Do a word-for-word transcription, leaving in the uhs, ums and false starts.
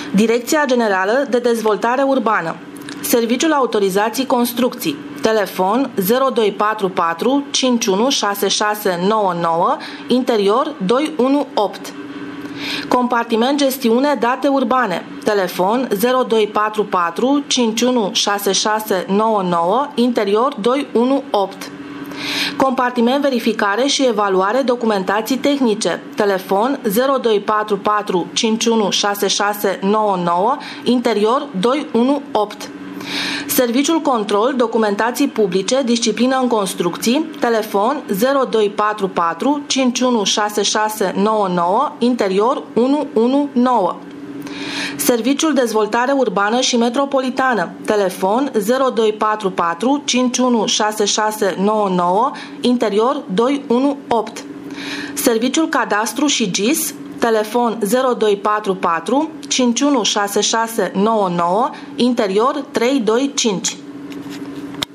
Direcția Generală de Dezvoltare Urbană, Serviciul Autorizații Construcții, telefon zero doi patru patru cinci unu șase șase nouă nouă, interior doi unu opt. Compartiment Gestiune Date Urbane, telefon zero doi patru patru cinci unu șase șase nouă nouă, interior doi unu opt. Compartiment Verificare și Evaluare Documentații Tehnice, telefon zero doi patru patru cinci unu șase șase nouă nouă, interior doi unu opt. Serviciul Control Documentații Publice, Disciplină în Construcții, telefon zero doi patru patru cinci unu șase șase nouă nouă, interior unu unu nouă. Serviciul Dezvoltare Urbană și Metropolitană, telefon zero doi patru patru cinci unu șase șase nouă nouă, interior doi unu opt. Serviciul Cadastru și G I S, telefon zero doi patru patru cinci unu șase șase nouă nouă, interior trei doi cinci.